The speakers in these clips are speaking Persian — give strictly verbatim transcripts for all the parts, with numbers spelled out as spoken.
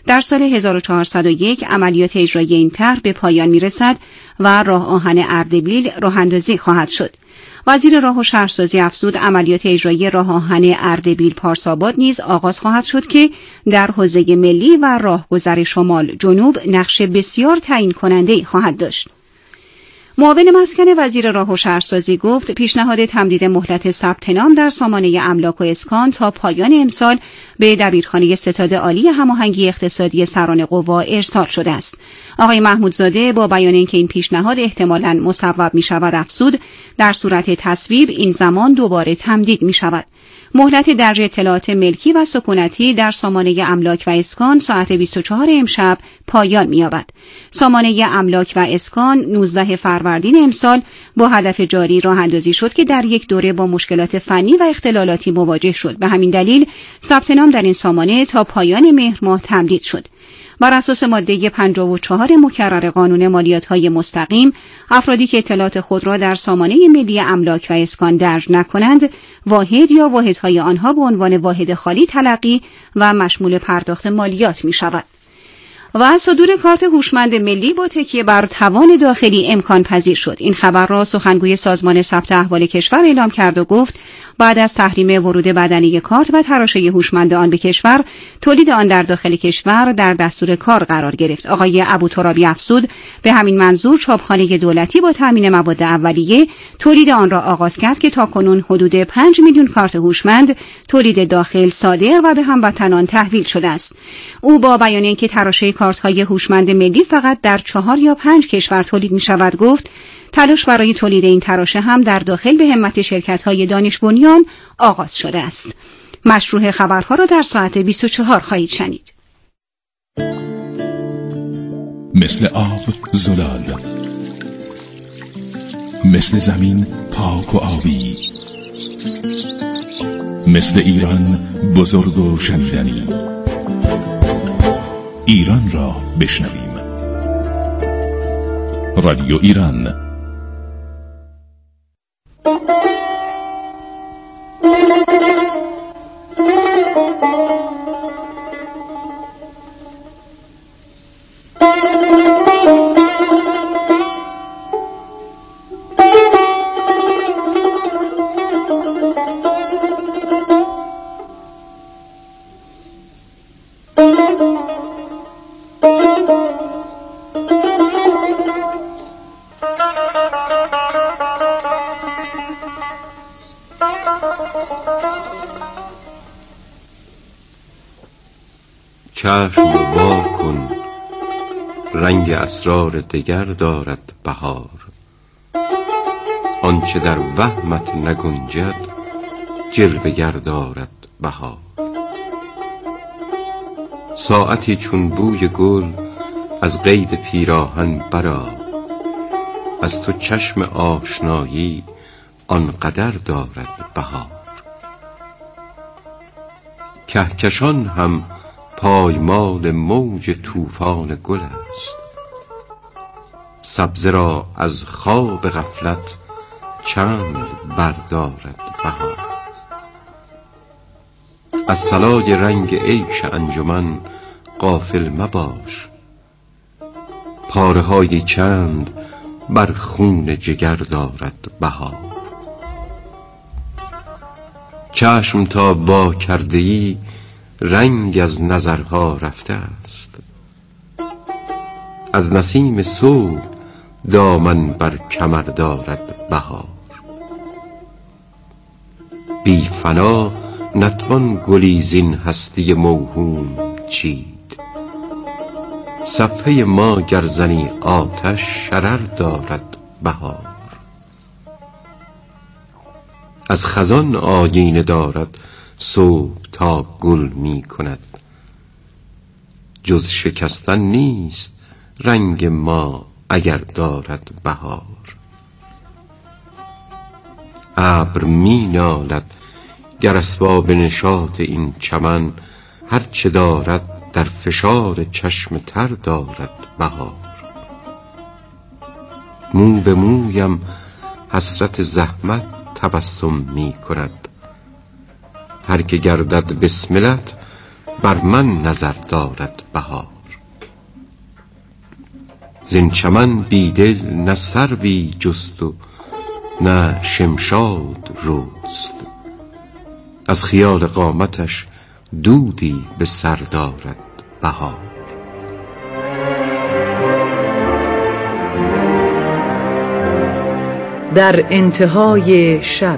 در سال هزار و چهارصد و یک عملیات اجرایی این طرح به پایان می‌رسد و راه آهن اردبیل راه‌اندازی خواهد شد. وزیر راه و شهرسازی افزود عملیات اجرایی راه آهن اردبیل پارساباد نیز آغاز خواهد شد که در حوزه ملی و راهگذر شمال جنوب نقش بسیار تعیین کننده خواهد داشت. معاون مسکن وزیر راه و شهرسازی گفت پیشنهاد تمدید مهلت ثبت نام در سامانه املاک و اسکان تا پایان امسال به دبیرخانه ستاد عالی هماهنگی اقتصادی سران قوا ارسال شده است. آقای محمودزاده با بیان اینکه این پیشنهاد احتمالاً مصوب می شود افزود در صورت تصویب این زمان دوباره تمدید می شود. مهلت درج اطلاعات ملکی و سکونتی در سامانه املاک و اسکان ساعت بیست و چهار امشب پایان می‌یابد. سامانه املاک و اسکان نوزده فروردین امسال با هدف جاری راه اندازی شد که در یک دوره با مشکلات فنی و اختلالاتی مواجه شد. به همین دلیل ثبت نام در این سامانه تا پایان مهر ماه تمدید شد. بر اساس ماده پنجاه و چهار مکرر قانون مالیات‌های مستقیم، افرادی که اطلاعات خود را در سامانه ملی املاک و اسکان درج نکنند، واحد یا واحدهای آنها به عنوان واحد خالی تلقی و مشمول پرداخت مالیات می‌شود. و صدور کارت هوشمند ملی با تکیه بر توان داخلی امکان پذیر شد. این خبر را سخنگوی سازمان ثبت احوال کشور اعلام کرد و گفت بعد از تحریم ورود بدنی کارت و تراشه هوشمند آن به کشور، تولید آن در داخل کشور در دستور کار قرار گرفت. آقای ابوترابی افزود به همین منظور چاپخانه دولتی با تامین مواد اولیه تولید آن را آغاز کرد که تاکنون حدود پنج میلیون کارت هوشمند تولید داخل صادر و به هموطنان تحویل شده است. او با بیان اینکه تراشه کارت‌های هوشمند ملی فقط در چهار یا پنج کشور تولید می‌شود گفت تلاش برای تولید این تراشه هم در داخل به همت شرکت‌های دانش بنیان آغاز شده است. مشروع خبرها را در ساعت بیست و چهار خواهید شنید. مثل آب زلال، مثل زمین پاک و آبی، مثل ایران بزرگ و شنیدنی. ایران را بشنویم. رادیو ایران. چشم وا کن، رنگ اسرار دگر دارد بهار. آنچه در وهمت نگنجد جلوه گر دارد بهار. ساعتی چون بوی گل از قید پیراهن برآ، از تو چشم آشنایی آنقدر دارد بهار. کهکشان هم پایمال موج طوفان گل است، سبزه را از خواب غفلت چند بردارد بهار. از صلای رنگ عیش انجمن غافل مباش، پاره های چند بر خون جگر دارد بهار. چشم تا وا کرده ای رنگ از نظرها رفته است، از نسیم صبح دامن بر کمر دارد بهار. بی فنا نتوان گلی زین هستی موهوم چید، صفحه ما گر زنی آتش شرر دارد بهار. از خزان آیینه دارد صبح تا گل می کند، جز شکستن نیست رنگ ما اگر دارد بهار. ابر می نالد گر اسباب نشاط این چمن، هر چه دارد در فشار چشم تر دارد بهار. مو به مویم حسرت زحمت تبسم می کند، هر که گردد بسملت بر من نظر دارد بهار. زین چمن بیدل نه سروی جست و نه شمشاد روست، از خیال قامتش دودی به سر دارد بهار. در انتهای شب.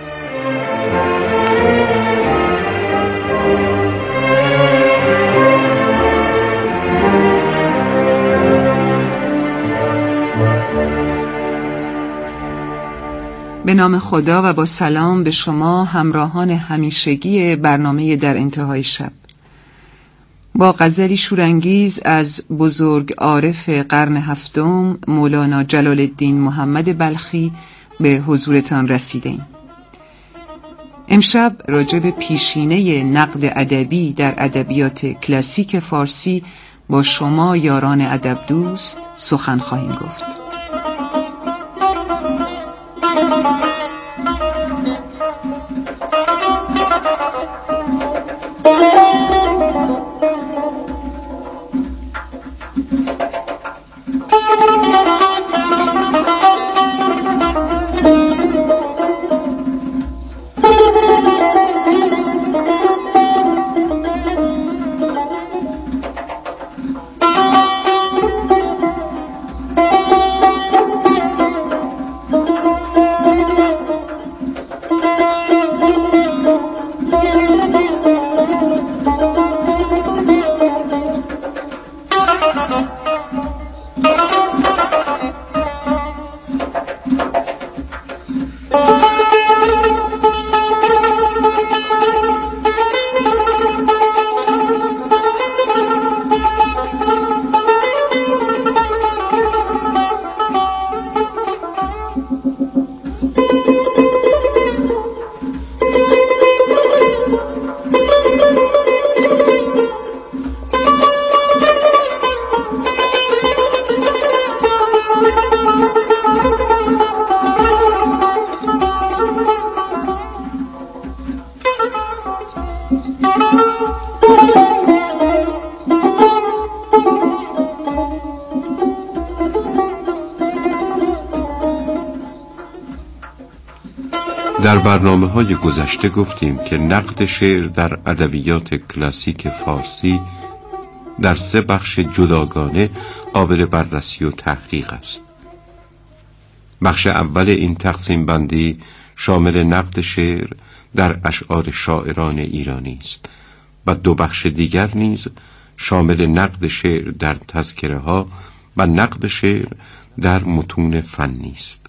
به نام خدا و با سلام به شما همراهان همیشگی برنامه در انتهای شب. با غزلی شورانگیز از بزرگ عارف قرن هفتم مولانا جلال الدین محمد بلخی به حضورتان رسیدیم. امشب راجع به پیشینه نقد ادبی در ادبیات کلاسیک فارسی با شما یاران ادب دوست سخن خواهیم گفت. در برنامه‌های گذشته گفتیم که نقد شعر در ادبیات کلاسیک فارسی در سه بخش جداگانه قابل بررسی و تحقیق است. بخش اول این تقسیم بندی شامل نقد شعر در اشعار شاعران ایرانی است و دو بخش دیگر نیز شامل نقد شعر در تذکره ها و نقد شعر در متون فنی است.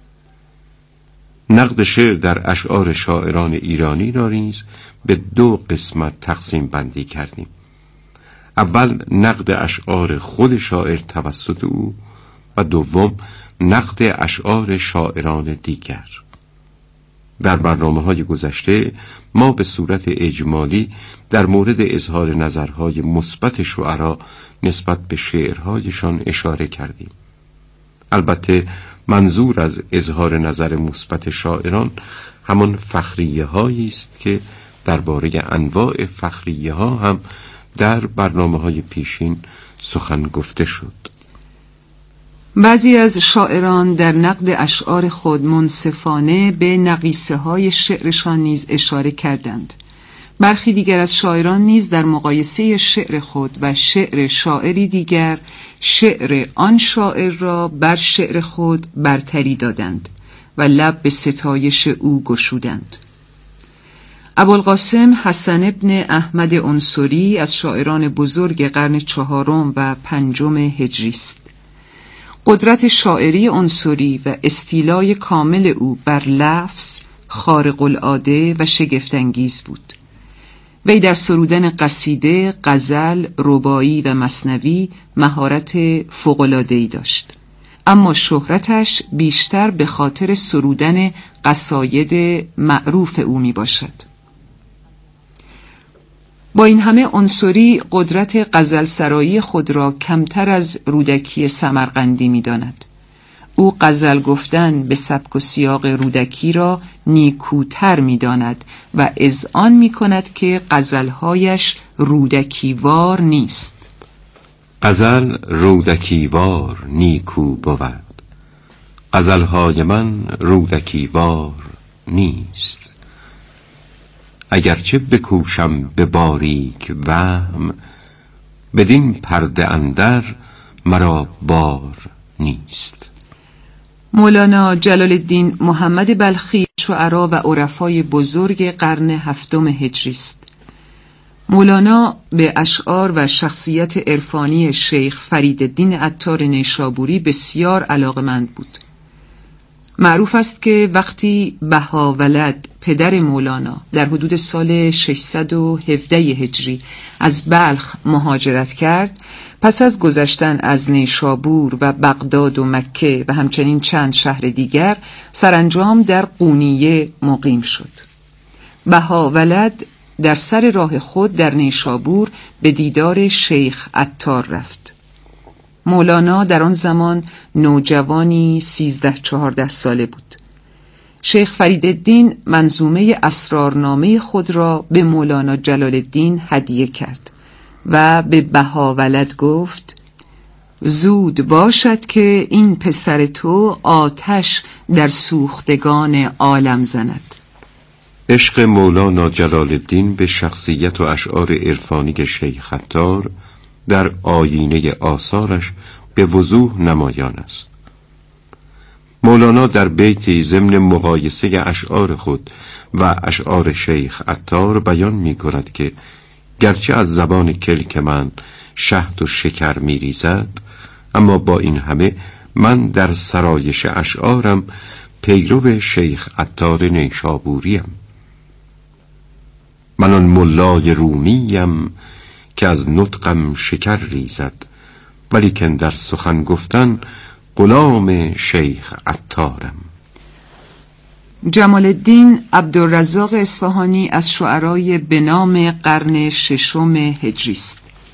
نقد شعر در اشعار شاعران ایرانی را نیز به دو قسمت تقسیم بندی کردیم. اول نقد اشعار خود شاعر توسط او و دوم نقد اشعار شاعران دیگر. در برنامه‌های گذشته ما به صورت اجمالی در مورد اظهار نظرهای مثبت شعرا نسبت به شعرهایشان اشاره کردیم. البته منظور از اظهار نظر مثبت شاعران همان فخریه هایی است که درباره انواع فخریه ها هم در برنامه‌های پیشین سخن گفته شد. بعضی از شاعران در نقد اشعار خود منصفانه به نقیصه های شعرشان نیز اشاره کردند. برخی دیگر از شاعران نیز در مقایسه شعر خود و شعر شاعری دیگر شعر آن شاعر را بر شعر خود برتری دادند و لب به ستایش او گشودند. ابوالقاسم حسن ابن احمد عنصری از شاعران بزرگ قرن چهارم و پنجم هجری است. قدرت شاعری عنصری و استیلای کامل او بر لفظ خارق العاده و شگفت‌انگیز بود. وی در سرودن قصیده، غزل، رباعی و مثنوی مهارت فوق‌العاده‌ای داشت. اما شهرتش بیشتر به خاطر سرودن قصاید معروف او می باشد. با این همه عنصری قدرت غزل سرایی خود را کمتر از رودکی سمرقندی می داند. او غزل گفتن به سبک و سیاق رودکی را نیکوتر می داند و اذعان می کند که غزلهایش رودکیوار نیست. غزل رودکیوار نیکو بود، غزلهای من رودکیوار نیست. اگرچه بکوشم به باریک وهم، بدین پرده اندر مرا بار نیست. مولانا جلال الدین محمد بلخی شعرا و عرفای بزرگ قرن هفتم هجری است. مولانا به اشعار و شخصیت عرفانی شیخ فریدالدین عطار نیشابوری بسیار علاقمند بود. معروف است که وقتی بهاولد پدر مولانا در حدود سال ششصد و هفده هجری از بلخ مهاجرت کرد، پس از گذشتن از نیشابور و بغداد و مکه و همچنین چند شهر دیگر سرانجام در قونیه مقیم شد. بهاولد در سر راه خود در نیشابور به دیدار شیخ عطار رفت. مولانا در آن زمان نوجوانی سیزده چهارده ساله بود. شیخ فریدالدین منظومه اسرارنامه خود را به مولانا جلال الدین هدیه کرد و به بهاولد گفت: زود باشد که این پسر تو آتش در سوختگان عالم زند. عشق مولانا جلال الدین به شخصیت و اشعار عرفانی شیخ عطار در آیینه آثارش به وضوح نمایان است. مولانا در بیتی ضمن مقایسه اشعار خود و اشعار شیخ عطار بیان می کند که گرچه از زبان کلک من شهد و شکر می ریزد، اما با این همه من در سرایش اشعارم پیرو شیخ عطار نیشابوریم. من آن ملای رومیم که از نطقم شکر ریزد، ولیکن در سخن گفتن غلام شیخ عطارم. جمال الدین عبدالرزاق اصفهانی از شعرای به نام قرن ششم هجری است.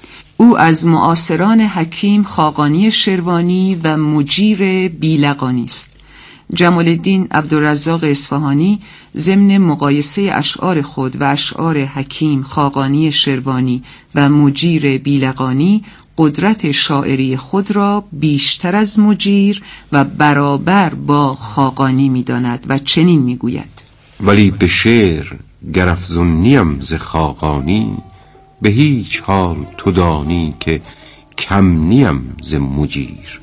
او از معاصران حکیم خاقانی شروانی و مجیر بیلقانی است. جمال الدین عبدالرزاق اصفهانی ضمن مقایسه اشعار خود و اشعار حکیم خاقانی شروانی و مجیر بیلقانی قدرت شاعری خود را بیشتر از مجیر و برابر با خاقانی می داند و چنین می گوید: ولی به شعر گر افزون نیم ز خاقانی، به هیچ حال تو دانی که کم نیم ز مجیر.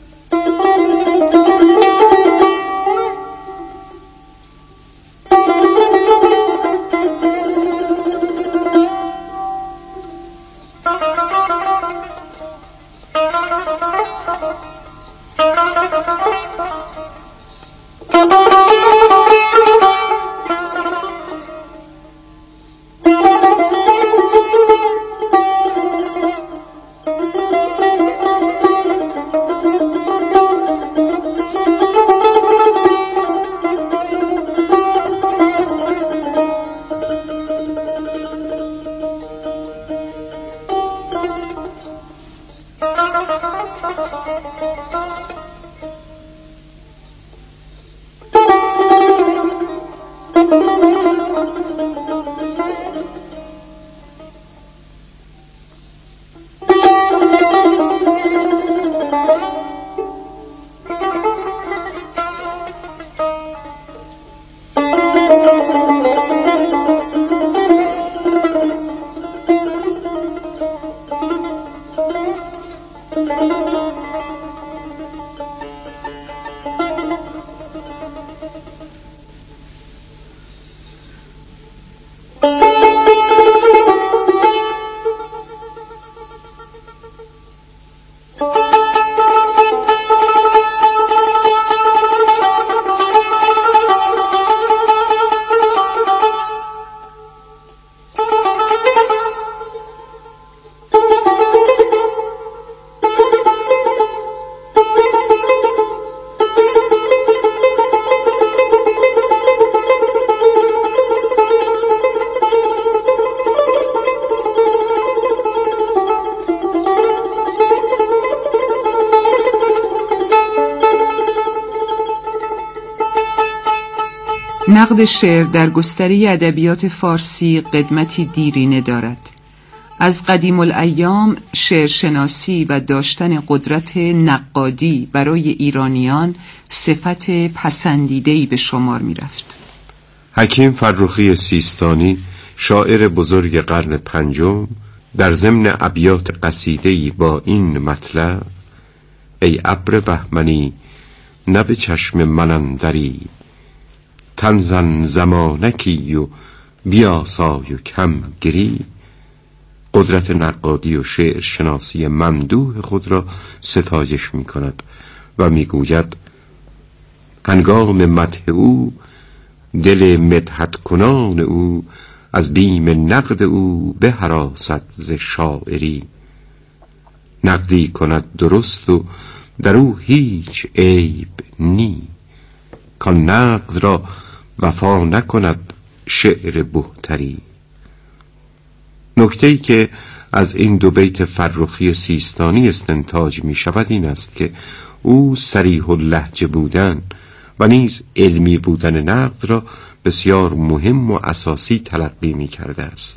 نقد شعر در گستره ادبیات فارسی قدمتی دیرینه دارد. از قدیم الایام شعرشناسی و داشتن قدرت نقادی برای ایرانیان صفت پسندیده‌ای به شمار می رفت. حکیم فرخی سیستانی، شاعر بزرگ قرن پنجم، در ضمن ابیات قصیده‌ای با این مطلب: ای ابر بهمنی نه به چشم من اندری، تنزن زمانکی و بیاسای و کم گری، قدرت نقادی و شعر شناسی ممدوح خود را ستایش می کند و می گوید هنگام مدح او دل مدحت کنان او از بیم نقد او بهراسد ز شاعری، نقدی کند درست و در او هیچ عیب نی، کان نقد را وفا نکند شعر بهتری. نکته‌ای که از این دو بیت فرخی سیستانی استنتاج می شود این است که او صریح اللهجه بودن و نیز علمی بودن نقد را بسیار مهم و اساسی تلقی می کرده است.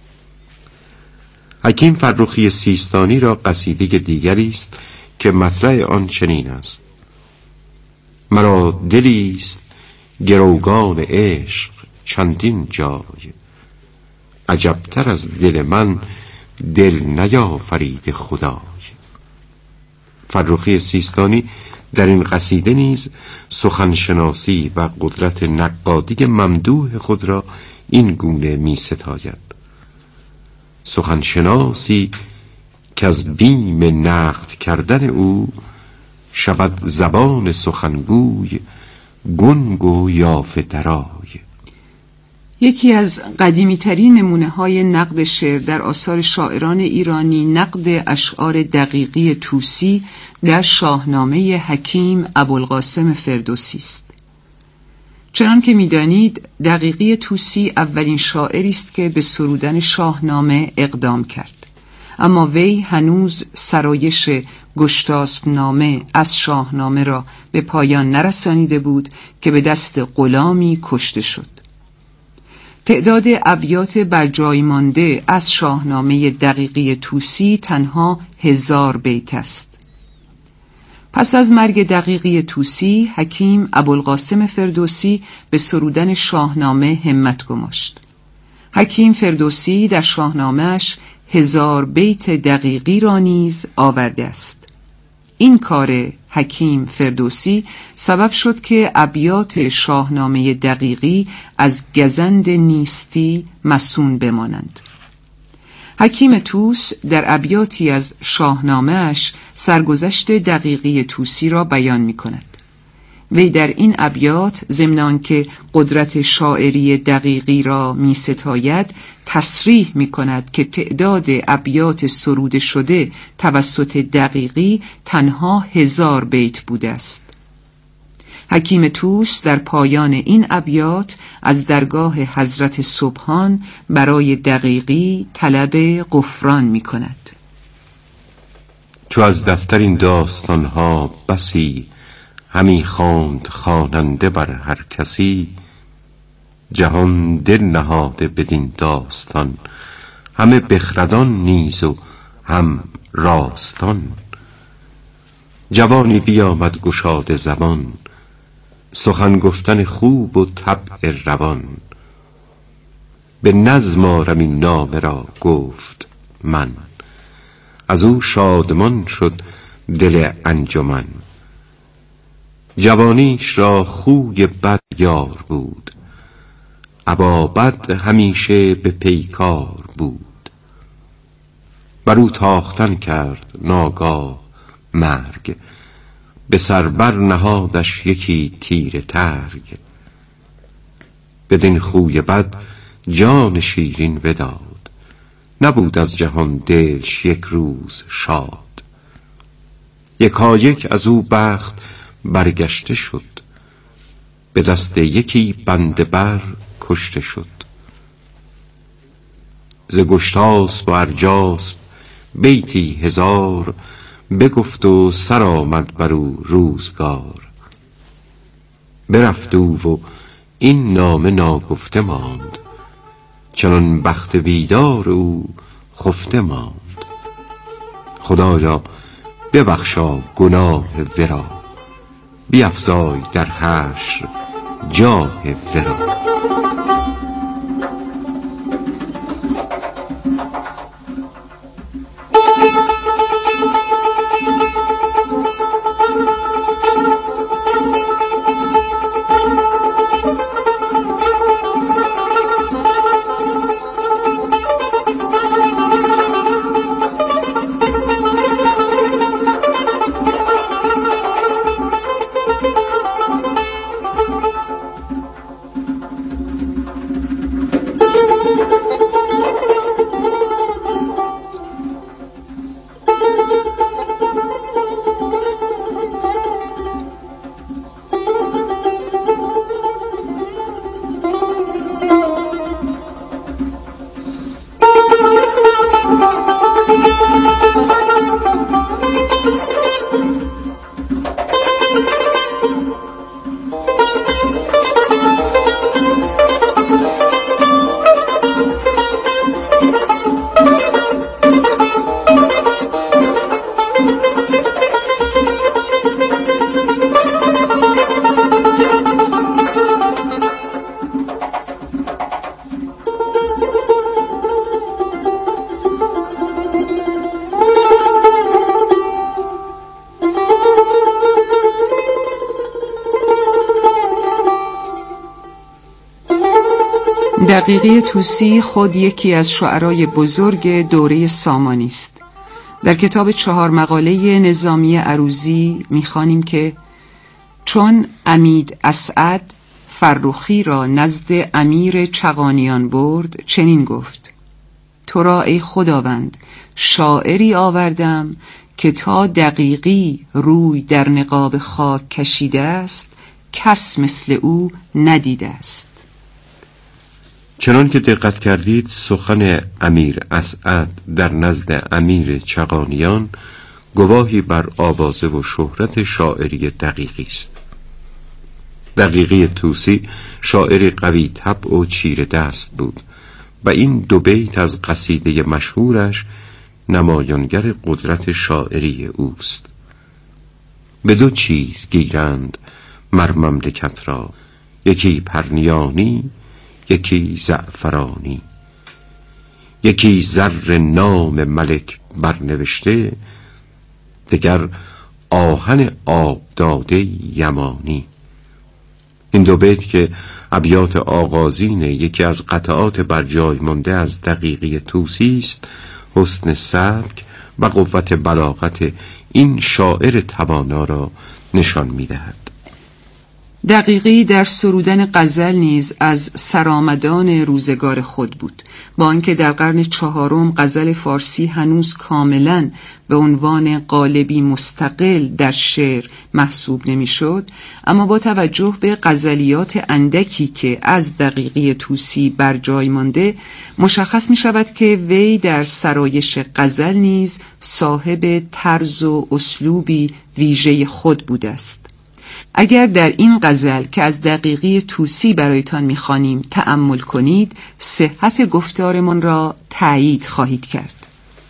حکیم فرخی سیستانی را قصیده دیگری است که مطلع آن چنین است: مرا دلی است گروگان عشق چندین جای، عجبتر از دل من دل نیافرید خدای. فرخی سیستانی در این قصیده نیز سخنشناسی و قدرت نقادی ممدوح خود را این گونه می ستاید: سخنشناسی که از بیم نقد کردن او شود زبان سخنگوی گنگ و یافه درای. یکی از قدیمی ترین نمونه های نقد شعر در آثار شاعران ایرانی نقد اشعار دقیقی طوسی در شاهنامه حکیم ابوالقاسم فردوسی است. چنان که می‌دانید دقیقی طوسی اولین شاعری است که به سرودن شاهنامه اقدام کرد، اما وی هنوز سرایش گشتاسب نامه از شاهنامه را به پایان نرسانیده بود که به دست غلامی کشته شد. تعداد ابیات بر جای مانده از شاهنامه دقیقی طوسی تنها هزار بیت است. پس از مرگ دقیقی طوسی، حکیم ابوالقاسم فردوسی به سرودن شاهنامه همت گماشت. حکیم فردوسی در شاهنامه‌اش هزار بیت دقیقی را نیز آورده است. این کار حکیم فردوسی سبب شد که ابیات شاهنامه دقیقی از گزند نیستی مسون بمانند. حکیم طوس در ابیاتی از شاهنامه‌اش سرگذشت دقیقی طوسی را بیان می کند. وی در این ابیات ضمن آنکه قدرت شاعری دقیقی را می ستاید، تصریح می کند که تعداد ابیات سروده شده توسط دقیقی تنها هزار بیت بوده است. حکیم طوس در پایان این ابیات از درگاه حضرت سبحان برای دقیقی طلب غفران می کند. چو از دفتر این داستانها بسی همی خواند خواننده بر هر کسی، جهان دل نهاده بدین داستان، همه بخردان نیز و هم راستان. جوانی بیامد گشاده زبان، سخن گفتن خوب و طبع روان. به نظم آرم این نامه را گفت من، از او شادمان شد دل انجمن. جوانیش را خوی بد یار بود، ابا بد همیشه به پیکار بود. بر او تاختن کرد ناگاه مرگ، به سر بر نهادش یکی تیر ترگ. بدین خوی بد جان شیرین بداد، نبود از جهان دلش یک روز شاد. یکایک از او بخت برگشته شد، به دست یکی بنده بر کشته شد. ز گشتاسب و ارجاسب بیتی هزار، بگفت و سر آمد بر او روزگار. برفت او و این نامه ناگفته ماند، چنان بخت بیدار او خفته ماند. خدایا ببخشا گناه ورا، بیفزای در حشر جاه ورا. دقیقی طوسی خود یکی از شعرای بزرگ دوره سامانی است. در کتاب چهار مقاله نظامی عروضی می‌خوانیم که چون عمید اسعد فرخی را نزد امیر چغانیان برد، چنین گفت: تو را ای خداوند شاعری آوردم که تا دقیقی روی در نقاب خاک کشیده است، کس مثل او ندیده است. چنان که دقت کردید سخن امیر اسعد در نزد امیر چغانیان گواهی بر آوازه و شهرت شاعری دقیقی است. دقیقی طوسی شاعر قوی طبع و چیره دست بود و این دو بیت از قصیده مشهورش نمایانگر قدرت شاعری اوست. به دو چیز گیرند مر مملکت را، یکی پرنیانی یکی زعفرانی. یکی زر نام ملک برنوشته، دگر آهن آب داده یمانی. این دو بیت که ابیات آغازین یکی از قطعات بر جای مانده از دقیقی طوسی است، حسن سبک و قوت بلاغت این شاعر توانا را نشان می‌دهد. دقیقی در سرودن غزل نیز از سرآمدان روزگار خود بود. با آنکه در قرن چهارم غزل فارسی هنوز کاملاً به عنوان قالبی مستقل در شعر محسوب نمی‌شد، اما با توجه به غزلیات اندکی که از دقیقی طوسی بر جای مانده، مشخص می‌شود که وی در سرایش غزل نیز صاحب طرز و اسلوبی ویژه خود بوده است. اگر در این غزل که از دقیقی طوسی برایتان می‌خوانیم تأمل کنید، صحت گفتارمان را تأیید خواهید کرد.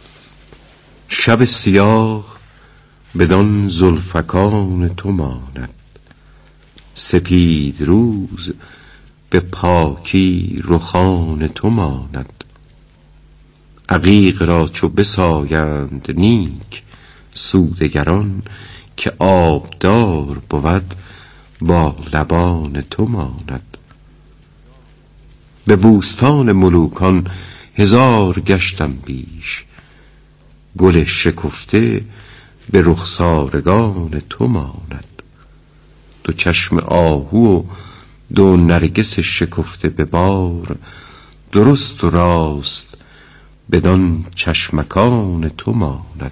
شب سیاه بدان زلفکان تو ماند، سپید روز به پاکی رخان تو ماند. عقیق را چو بسایند نیک سودگران، که آبدار بود با لبان تو ماند. به بوستان ملوکان هزار گشتم بیش، گل شکفته به رخسارگان تو ماند. دو چشم آهو و دو نرگس شکفته به بار، درست و راست بدان چشمکان تو ماند.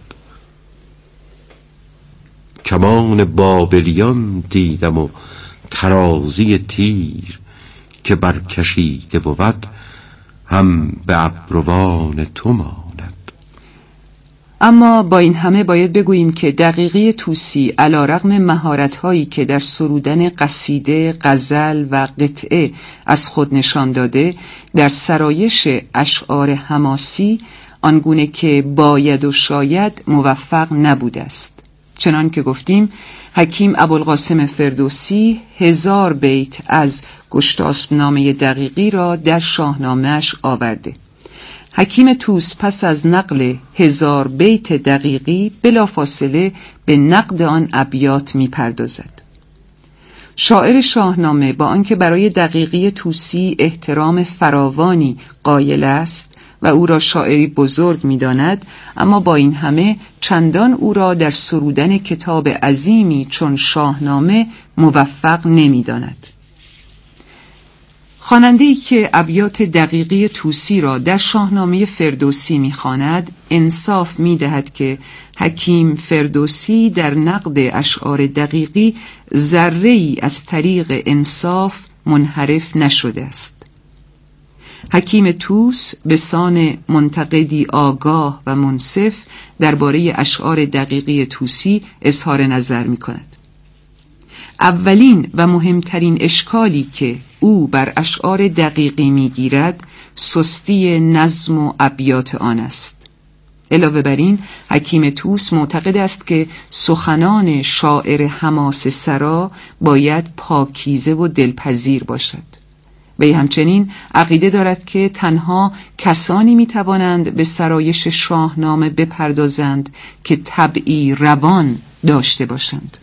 کمان بابلیان دیدم و ترازی تیر، که برکشیده بود هم به ابروان تو ماند. اما با این همه باید بگوییم که دقیقی طوسی علیرغم مهارت‌هایی که در سرودن قصیده، غزل و قطعه از خود نشان داده، در سرایش اشعار حماسی آنگونه که باید و شاید موفق نبوده است. چنان که گفتیم حکیم ابوالقاسم فردوسی هزار بیت از گشتاسب‌نامه دقیقی را در شاهنامه‌اش آورده. حکیم طوس پس از نقل هزار بیت دقیقی بلافاصله به نقد آن ابیات می پردازد. شاعر شاهنامه با آنکه برای دقیقی طوسی احترام فراوانی قائل است و او را شاعری بزرگ می داند، اما با این همه چندان او را در سرودن کتاب عظیمی چون شاهنامه موفق نمی داند. خواننده‌ای که ابیات دقیقی طوسی را در شاهنامه فردوسی می‌خواند انصاف می‌دهد که حکیم فردوسی در نقد اشعار دقیقی ذره‌ای از طریق انصاف منحرف نشده است. حکیم طوس به سان منتقدی آگاه و منصف درباره اشعار دقیقی طوسی اظهار نظر می‌کند. اولین و مهمترین اشکالی که او بر اشعار دقیقی میگیرد سستی نظم و ابیات آن است. علاوه بر این حکیم طوس معتقد است که سخنان شاعر حماسه سرا باید پاکیزه و دلپذیر باشد. وی همچنین عقیده دارد که تنها کسانی میتوانند به سرایش شاهنامه بپردازند که طبعی روان داشته باشند.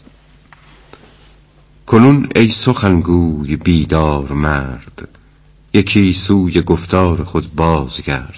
کنون ای سخنگوی بیدار مرد، یکی سوی گفتار خود بازگرد.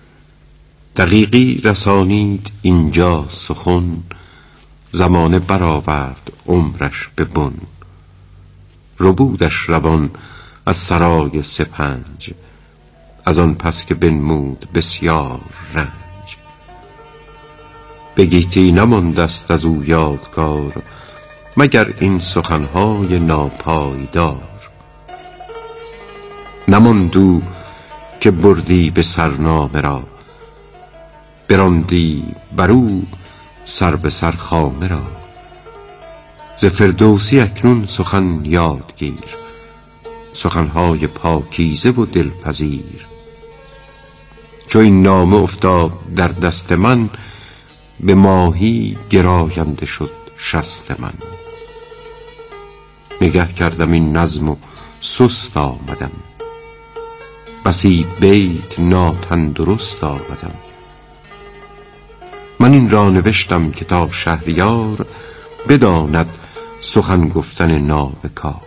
دقیقی رسانید اینجا سخن، زمانه برآورد عمرش به بن. ربودش روان از سرای سپنج، از آن پس که بنمود بسیار رنج. به گیتی نماندست از او یادگار، مگر این سخنهای ناپایدار. نماندو که بردی به سرنامه را، براندی برو سر به سر خامه را. ز فردوسی اکنون سخن یادگیر، سخنهای پاکیزه و دلپذیر. چو این نامه افتاد در دست من، به ماهی گراینده شد شست من. نگه کردم این نظم و سست آمدم، بسی بیت ناتندرست آمدم. من این را نوشتم که تا شهریار، بداند سخن گفتن نابکار.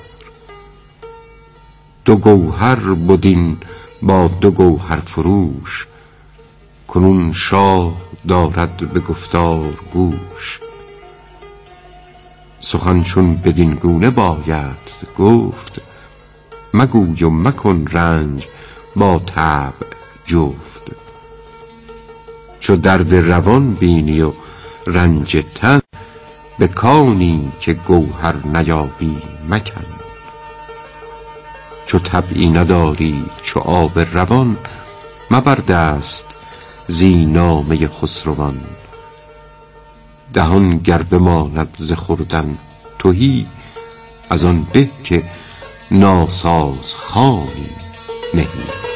دو گوهر بدین با دو گوهر فروش، کنون شاه دارد به گفتار گوش. سخن چون بدین گونه باید گفت، مگوی و مکن رنج با طبع جفت. چو درد روان بینی و رنج تن، به کانی که گوهر نیابی مکن. چو طبعی نداری چو آب روان، مبر دست زی نامه خسروان. دهان گر بماند ز خوردن تهی، از آن به که ناساز خوانی نهی.